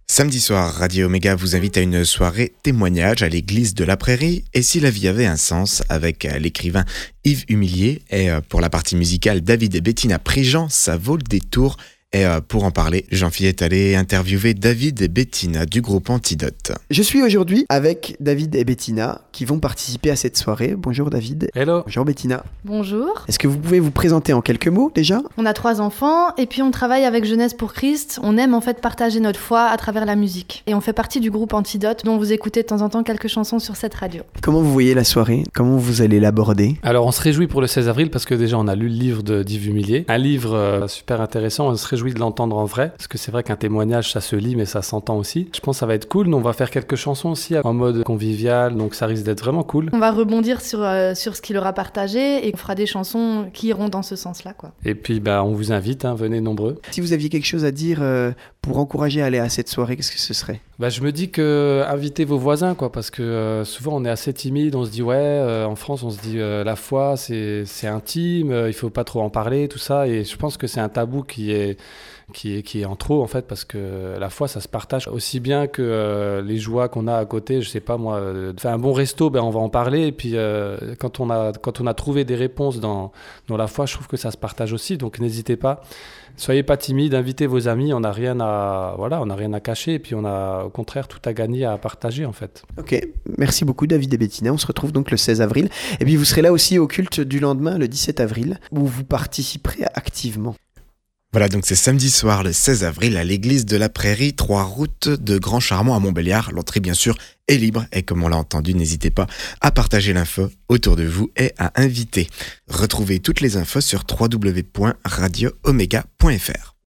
Samedi soir, Radio Oméga vous invite à une soirée témoignage à l'église de la Prairie et si la vie avait un sens avec l'écrivain Yves Humilié et pour la partie musicale David et Bettina Prigent, ça vaut le détour. Et pour en parler, Jean-Philippe est allé interviewer David et Bettina du groupe Antidote. Je suis aujourd'hui avec David et Bettina qui vont participer à cette soirée. Bonjour David. Hello. Bonjour Bettina. Bonjour. Est-ce que vous pouvez vous présenter en quelques mots déjà ? On a 3 enfants et puis on travaille avec Jeunesse pour Christ. On aime en fait partager notre foi à travers la musique. Et on fait partie du groupe Antidote dont vous écoutez de temps en temps quelques chansons sur cette radio. Comment vous voyez la soirée ? Comment vous allez l'aborder ? Alors on se réjouit pour le 16 avril parce que déjà on a lu le livre d'Yves Humilié. Un livre super intéressant, on se réjouit de l'entendre en vrai. Parce que c'est vrai qu'un témoignage ça se lit mais ça s'entend aussi. Je pense que ça va être cool. Nous on va faire quelques chansons aussi en mode convivial. Donc ça risque d'être vraiment cool. On va rebondir sur ce qu'il aura partagé et on fera des chansons qui iront dans ce sens-là, quoi. Et puis on vous invite, venez nombreux. Si vous aviez quelque chose à dire pour encourager à aller à cette soirée, qu'est-ce que ce serait ? Je me dis que invitez vos voisins, quoi, parce que souvent on est assez timide, on se dit en France on se dit la foi c'est intime, il faut pas trop en parler, tout ça, et je pense que c'est un tabou qui est en trop en fait, parce que la foi ça se partage aussi bien que les joies qu'on a à côté. Je sais pas moi, faire un bon resto, on va en parler, et puis quand on a trouvé des réponses dans la foi, je trouve que ça se partage aussi, donc n'hésitez pas. Soyez pas timide, invitez vos amis, on n'a rien à cacher, et puis on a au contraire tout à gagner à partager en fait. Ok, merci beaucoup David et Bettina, on se retrouve donc le 16 avril, et puis vous serez là aussi au culte du lendemain, le 17 avril, où vous participerez activement. Voilà, donc c'est samedi soir, le 16 avril, à l'église de la Prairie, 3 routes de Grand Charmont à Montbéliard. L'entrée, bien sûr, est libre et comme on l'a entendu, n'hésitez pas à partager l'info autour de vous et à inviter. Retrouvez toutes les infos sur www.radioomega.fr.